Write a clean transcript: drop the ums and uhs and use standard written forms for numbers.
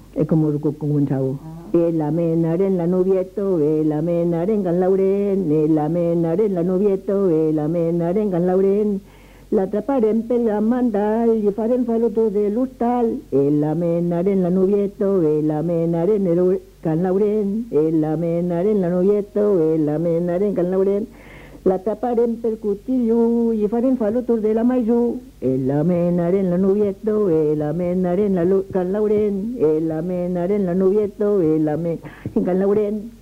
Es como un chavo. El amenar en la nubieto, el amenar en Gan Lauren, el amenar en la nubieto, el amenar en Gan Lauren. La atraparen per la mandal i farem faluto de l'hostal. El amenar en la nubieto, el amenar en el Can Lauren, el amenar en la nubieto, el amenar en Can Lauren. La taparem per cutillo i farem falutos de la maizu. El amenar en la nubieto, el amenar en la Can Lauren, el amenar en la nubieto, el amenar en Can Lauren.